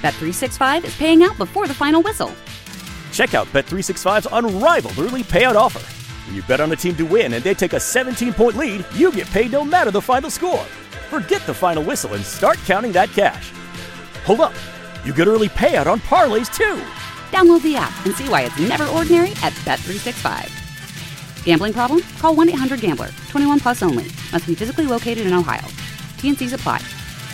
Bet365 is paying out before the final whistle. Check out Bet365's unrivaled early payout offer. When you bet on a team to win and they take a 17-point lead, you get paid no matter the final score. Forget the final whistle and start counting that cash. Hold up. You get early payout on parlays, too. Download the app and see why it's never ordinary at Bet365. Gambling problem? Call 1-800-GAMBLER. 21 plus only. Must be physically located in Ohio. T&Cs apply.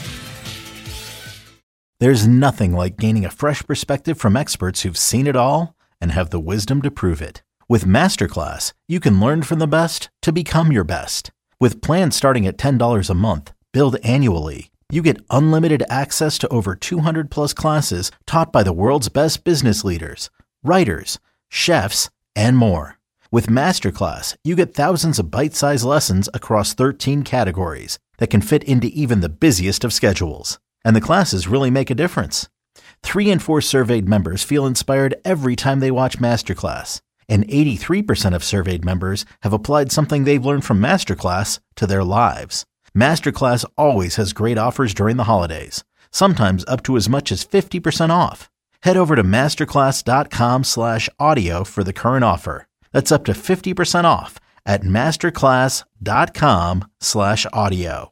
There's nothing like gaining a fresh perspective from experts who've seen it all and have the wisdom to prove it. With Masterclass, you can learn from the best to become your best. With plans starting at $10 a month, billed annually, you get unlimited access to over 200 plus classes taught by the world's best business leaders, writers, chefs, and more. With Masterclass, you get thousands of bite-sized lessons across 13 categories that can fit into even the busiest of schedules. And the classes really make a difference. 3 in 4 surveyed members feel inspired every time they watch Masterclass. And 83% of surveyed members have applied something they've learned from Masterclass to their lives. Masterclass always has great offers during the holidays, sometimes up to as much as 50% off. Head over to masterclass.com/audio for the current offer. That's up to 50% off at masterclass.com/audio.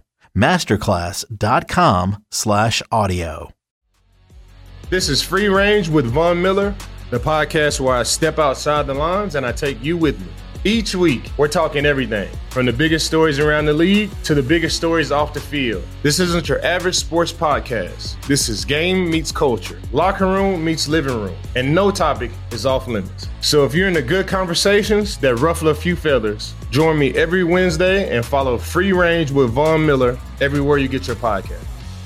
masterclass.com/audio. This is Free Range with Von Miller, the podcast where I step outside the lines and I take you with me. Each week, we're talking everything from the biggest stories around the league to the biggest stories off the field. This isn't your average sports podcast. This is game meets culture, locker room meets living room, and no topic is off limits. So if you're into good conversations that ruffle a few feathers, join me every Wednesday and follow Free Range with Von Miller everywhere you get your podcast.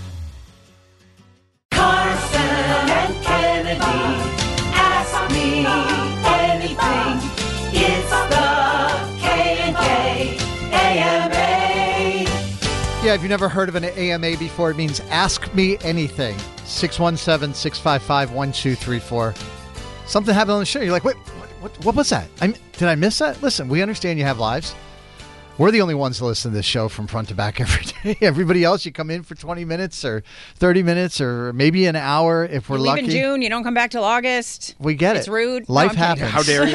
Carson and Kennedy, ask me anything. It's the K&K AMA. Yeah, if you've never heard of an AMA before, it means Ask Me Anything. 617-655-1234. Something happened on the show. You're like, wait, what was that? Did I miss that? Listen, we understand you have lives. We're the only ones that listen to this show from front to back every day. Everybody else, you come in for 20 minutes or 30 minutes or maybe an hour if we're lucky. You leave in June, you don't come back till August. We get it. It's rude. Life happens. How dare you?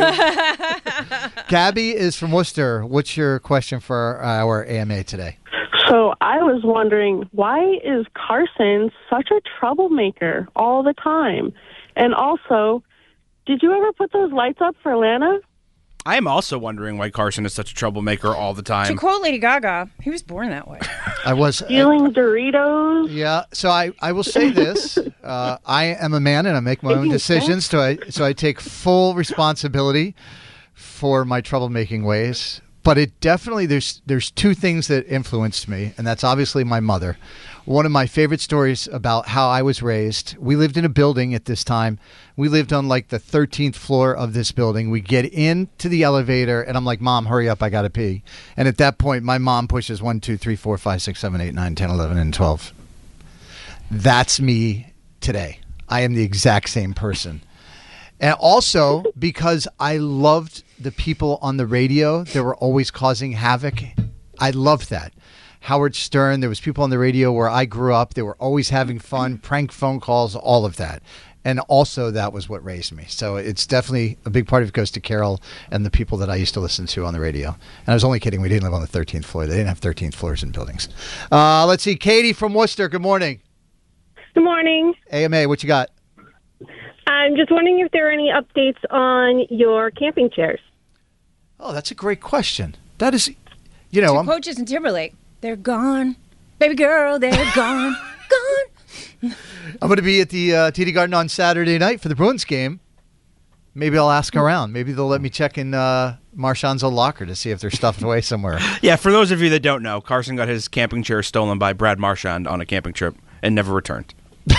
Gabby is from Worcester. What's your question for our AMA today? So I was wondering, why is Carson such a troublemaker all the time? And also, did you ever put those lights up for Atlanta? I am also wondering why Carson is such a troublemaker all the time. To quote Lady Gaga, he was born that way. I was stealing Doritos. Yeah, so I will say this. I am a man and I make my own decisions, so I take full responsibility for my troublemaking ways. But it definitely, there's two things that influenced me, and that's obviously my mother. One of my favorite stories about how I was raised, we lived in a building at this time. We lived on like the 13th floor of this building. We get into the elevator, and I'm like, Mom, hurry up, I got to pee. And at that point, my mom pushes 1, 2, 3, 4, 5, 6, 7, 8, 9, 10, 11, and 12. That's me today. I am the exact same person. And also because I loved the people on the radio that were always causing havoc. I loved that. Howard Stern, there was people on the radio where I grew up. They were always having fun, prank phone calls, all of that. And also that was what raised me. So it's definitely a big part of it goes to Carol and the people that I used to listen to on the radio. And I was only kidding. We didn't live on the 13th floor. They didn't have 13th floors in buildings. Let's see. Katie from Worcester. Good morning. Good morning. AMA, what you got? I'm just wondering if there are any updates on your camping chairs. Oh, that's a great question. That is, you know, to quote Justin Timberlake, they're gone. Baby girl, they're gone. Gone. I'm going to be at the TD Garden on Saturday night for the Bruins game. Maybe I'll ask around. Maybe they'll let me check in Marchand's old locker to see if they're stuffed away somewhere. Yeah, for those of you that don't know, Carson got his camping chair stolen by Brad Marchand on a camping trip and never returned.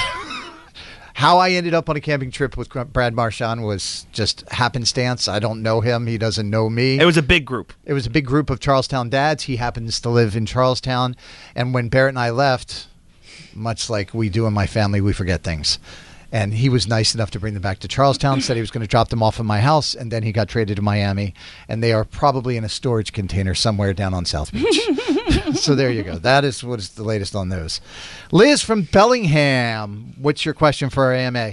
How I ended up on a camping trip with Brad Marchand was just happenstance. I don't know him. He doesn't know me. It was a big group. It was a big group of Charlestown dads. He happens to live in Charlestown. And when Barrett and I left, much like we do in my family, we forget things. And he was nice enough to bring them back to Charlestown, said he was going to drop them off in my house, and then he got traded to Miami. And they are probably in a storage container somewhere down on South Beach. So there you go. That is what is the latest on those. Liz from Bellingham, what's your question for our AMA?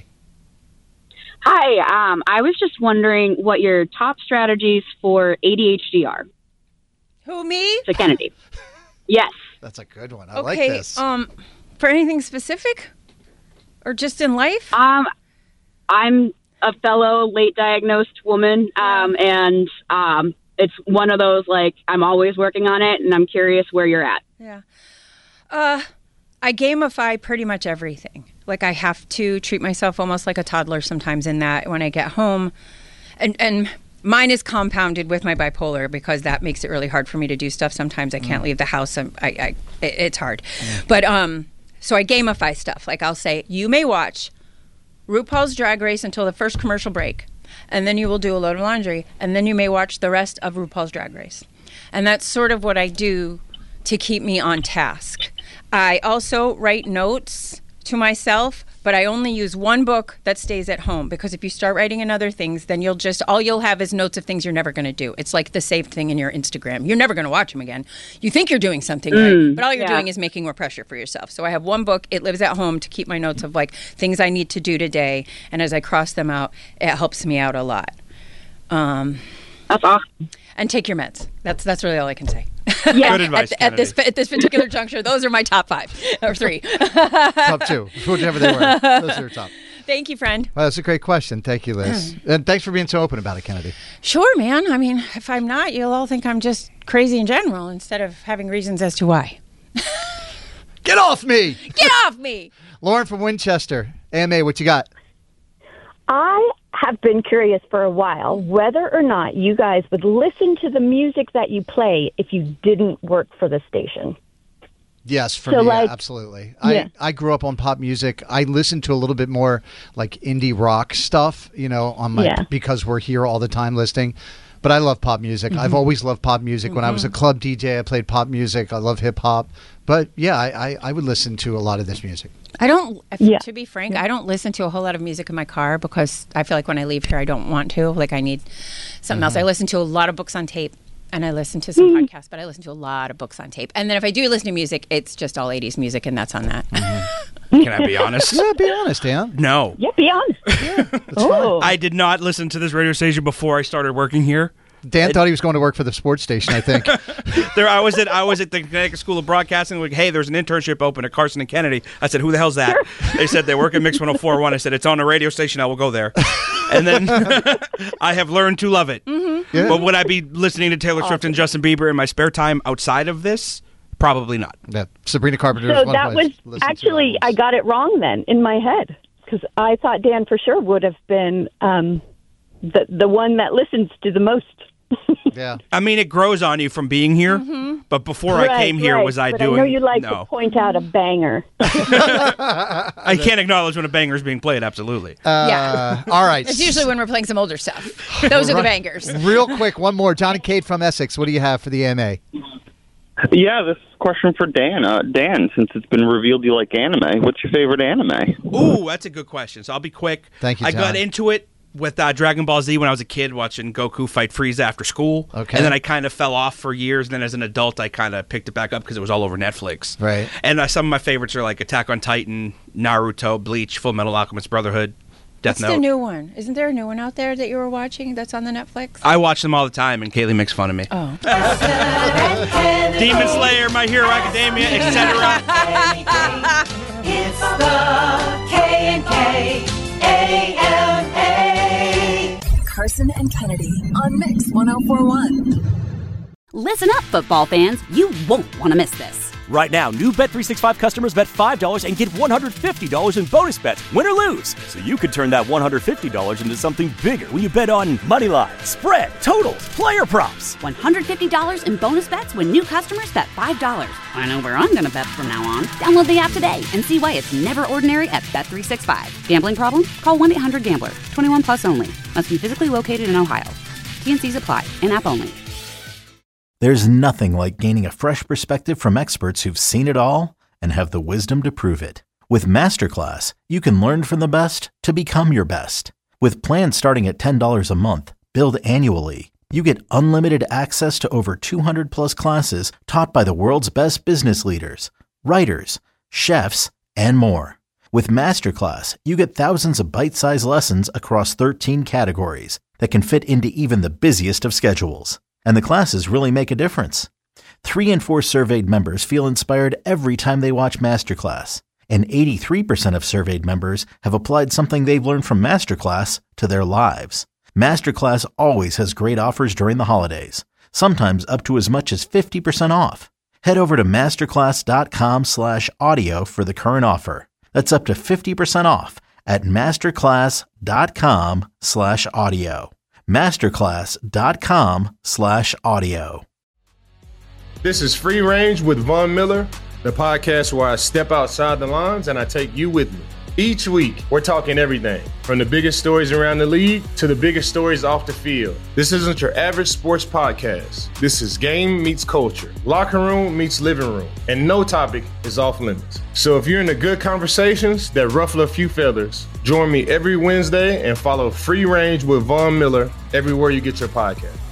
Hi, I was just wondering what your top strategies for ADHD are. Who, me? So Kennedy. Yes. That's a good one. I like this. For anything specific? Or just in life? I'm a fellow late diagnosed woman, and it's one of those, like, I'm always working on it, and I'm curious where you're at. Yeah. I gamify pretty much everything. Like, I have to treat myself almost like a toddler sometimes in that when I get home. And mine is compounded with my bipolar because that makes it really hard for me to do stuff. Sometimes I can't leave the house. It's hard. But so I gamify stuff. Like, I'll say, you may watch RuPaul's Drag Race until the first commercial break, and then you will do a load of laundry, and then you may watch the rest of RuPaul's Drag Race. And that's sort of what I do to keep me on task. I also write notes to myself, but I only use one book that stays at home, because if you start writing in other things, then all you'll have is notes of things you're never going to do. It's like the saved thing in your Instagram. You're never going to watch them again. You think you're doing something right, but all you're doing is making more pressure for yourself. So I have one book. It lives at home to keep my notes of like things I need to do today. And as I cross them out, it helps me out a lot. That's awesome. And take your meds. That's really all I can say. Yeah. Good advice, at this particular juncture, those are my top 5 or 3. Top 2, whichever they were. Those are top. Thank you, friend. Well, that's a great question. Thank you, Liz. And thanks for being so open about it, Kennedy. Sure, man. I mean, if I'm not, you'll all think I'm just crazy in general instead of having reasons as to why. Get off me! Get off me! Lauren from Winchester. AMA, what you got? I have been curious for a while whether or not you guys would listen to the music that you play if you didn't work for the station. Yes, for me, absolutely. Yeah. I grew up on pop music. I listened to a little bit more like indie rock stuff, on my because we're here all the time listening. But I love pop music. I've always loved pop music. When I was a club DJ, I played pop music. I love hip hop. But yeah, I would listen to a lot of this music. To be frank, I don't listen to a whole lot of music in my car because I feel like when I leave here, I don't want to. Like, I need something else. I listen to a lot of books on tape, and I listen to some podcasts, but I listen to a lot of books on tape. And then if I do listen to music, it's just all 80s music, and that's on that. Can I be honest? Yeah, be honest, Dan. No. Yeah, be honest. Yeah, that's fine. I did not listen to this radio station before I started working here. Dan thought he was going to work for the sports station, I think. I was at the Connecticut School of Broadcasting. Like, hey, there's an internship open at Carson and Kennedy. I said, who the hell's that? Sure. They said they work at Mix 104.1. I said, it's on a radio station. I will go there. And then I have learned to love it. Mm-hmm. Yeah. But would I be listening to Taylor Swift and Justin Bieber in my spare time outside of this? Probably not. Yeah. Sabrina Carpenter. So that was actually, I got it wrong then in my head, because I thought Dan for sure would have been the one that listens to the most. Yeah, I mean, it grows on you from being here. Mm-hmm. But before I came here, was I doing? I know you like to point out a banger. I can't acknowledge when a banger is being played. Absolutely. Yeah. All right. It's usually when we're playing some older stuff. Those are the bangers. Real quick, one more. John and Kate from Essex. What do you have for the AMA? Yeah, this is a question for Dan. Dan, since it's been revealed you like anime, what's your favorite anime? Ooh, that's a good question. So I'll be quick. Thank you, John. I got into it with Dragon Ball Z when I was a kid, watching Goku fight Frieza after school. Okay. And then I kind of fell off for years. And then as an adult, I kind of picked it back up because it was all over Netflix. Right. And some of my favorites are like Attack on Titan, Naruto, Bleach, Full Metal Alchemist Brotherhood, Death Note. What's the new one? Isn't there a new one out there that you were watching that's on the Netflix? I watch them all the time, and Kaylee makes fun of me. Oh. Demon Slayer, My Hero Academia, etc. It's the K&K AMA. Carson and Kennedy on Mix 104.1. Listen up, football fans. You won't want to miss this. Right now, new Bet365 customers bet $5 and get $150 in bonus bets, win or lose. So you could turn that $150 into something bigger when you bet on money line, spread, totals, player props. $150 in bonus bets when new customers bet $5. I know where I'm going to bet from now on. Download the app today and see why it's never ordinary at Bet365. Gambling problem? Call 1-800-GAMBLER. 21 plus only. Must be physically located in Ohio. T&Cs apply. In-app only. There's nothing like gaining a fresh perspective from experts who've seen it all and have the wisdom to prove it. With Masterclass, you can learn from the best to become your best. With plans starting at $10 a month, billed annually, you get unlimited access to over 200 plus classes taught by the world's best business leaders, writers, chefs, and more. With Masterclass, you get thousands of bite-sized lessons across 13 categories that can fit into even the busiest of schedules. And the classes really make a difference. 3 in 4 surveyed members feel inspired every time they watch Masterclass. And 83% of surveyed members have applied something they've learned from Masterclass to their lives. Masterclass always has great offers during the holidays, sometimes up to as much as 50% off. Head over to masterclass.com/audio for the current offer. That's up to 50% off at masterclass.com/audio. masterclass.com/audio. This is Free Range with Von Miller, the podcast where I step outside the lines and I take you with me. Each week, we're talking everything from the biggest stories around the league to the biggest stories off the field. This isn't your average sports podcast. This is game meets culture, locker room meets living room, and no topic is off limits. So if you're into good conversations that ruffle a few feathers, join me every Wednesday and follow Free Range with Von Miller everywhere you get your podcast.